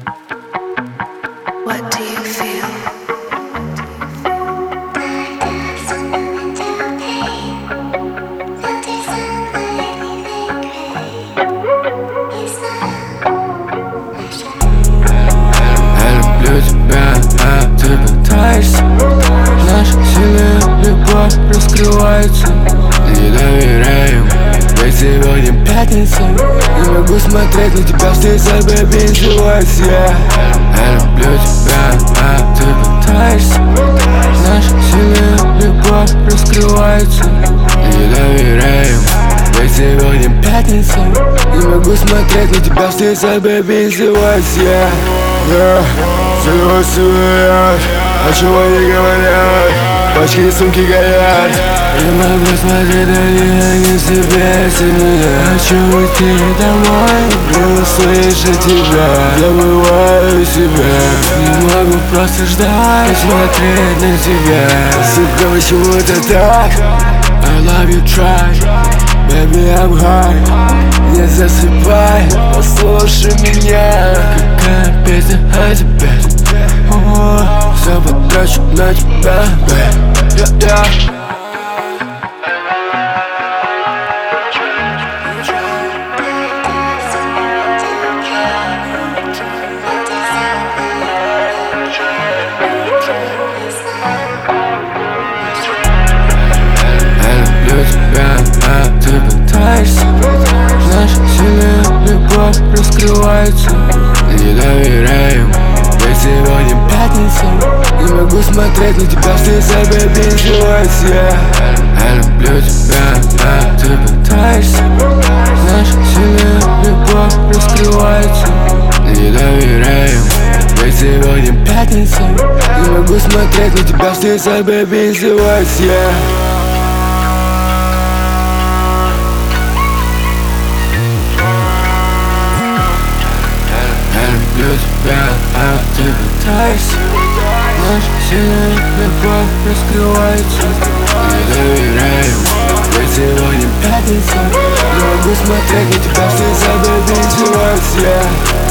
What do you feel? Я люблю тебя, а ты пытаешься. Наша сильная любовь раскрывается. Не доверяем, ведь сегодня пятница. Не могу смотреть на тебя, все собой бензилась я. Я люблю тебя, а ты пытаешься. Наша сильная любовь раскрывается. Не доверяем, ведь сегодня пятница. Не могу смотреть на тебя, все собой бензилась я. Всего сует, а чего не говорят, пачки и сумки горят. Не могу смотреть на них, они себе сильнее. Хочу уйти домой, не услышать тебя. Забываю себя, не могу просто ждать и смотреть на тебя. Сука, почему это так? I love you, try, baby, I'm high. Не засыпай, послушай меня. Какая песня о тебе? Все потрачу на тебя, baby. А ты пытаешься. Наша сильная любовь раскрывается. Не доверяем, ведь сегодня пятница. Не могу смотреть на тебя, все собой бензилась я. Я люблю тебя, а ты пытаешься. Наша сильная любовь раскрывается. Не доверяем, ведь сегодня пятница. Не могу смотреть на тебя, все собой бензилась я. Люблю тебя, а ты пытаешься. Наша сильная любовь раскрывается. Не доверяем, ведь сегодня пятница. Не могу смотреть на тебя, все собой бензилась я.